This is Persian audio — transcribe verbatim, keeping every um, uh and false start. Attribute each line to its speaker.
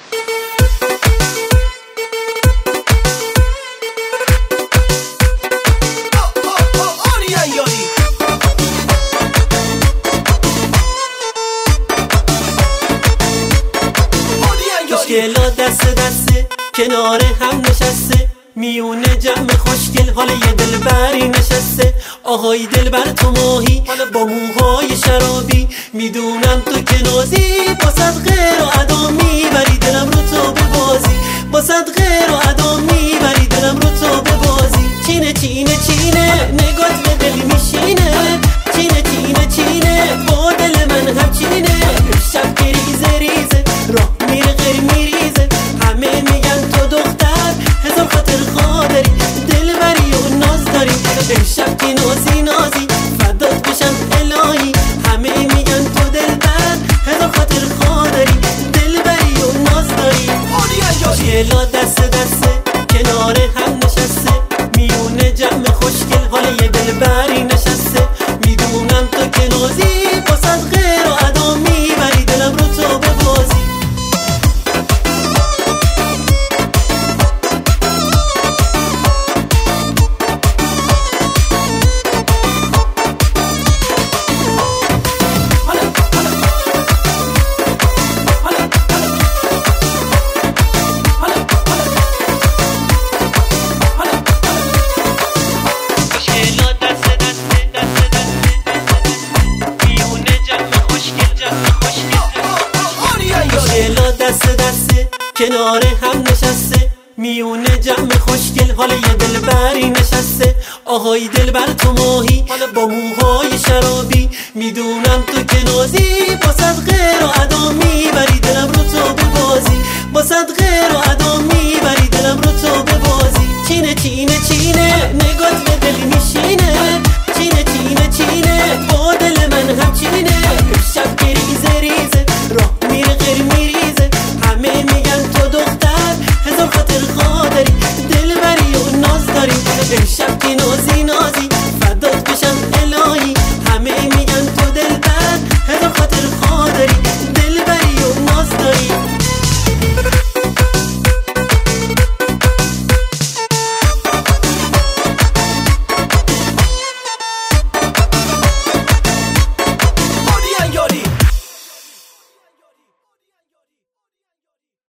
Speaker 1: خوشگلا دست دسته کنار هم نشسته، میونه جمع خوشگل حال یه دلبری نشسته. آهای دلبر تو ماهی با موهای شرابی، میدونم تو که نازی، با صدقه رو ادا میبری دلم رو تو ببازی، با صدقه رو ادا میبری دلم رو تو ببازی. چینه چینه چینه نگات به دل میشینه، چینه چینه چینه با دل من هم چینه. شب که ریزه ریزه راه میره غیر میریزه، همه میگن تو دختر هزار خاطر خادری، دلبری و ناز داری. امشب که نازی نازی فدات بشم الهی، همه میگن تو دلبر هزار خاطر خادری، دلبری و ناز داری. خوشگلا دست دسته کنار هم نشسته، میونه جمع خوشگل حال یه دلبری نشسته. میدونم تو که نازی، با صدقه رو ادا میبری دلم رو تو ببازی. دست دسته کنار هم نشسته، میونه جمع خوشگل حال یه دلبری نشسته. آهای دلبر تو ماهی با موهای شرابی، میدونم تو که نازی، با صدقه رو ادا میبری دلم رو تو ببازی، با صدقه رو ادا میبری دلم رو تو ببازی. چینه چینه چینه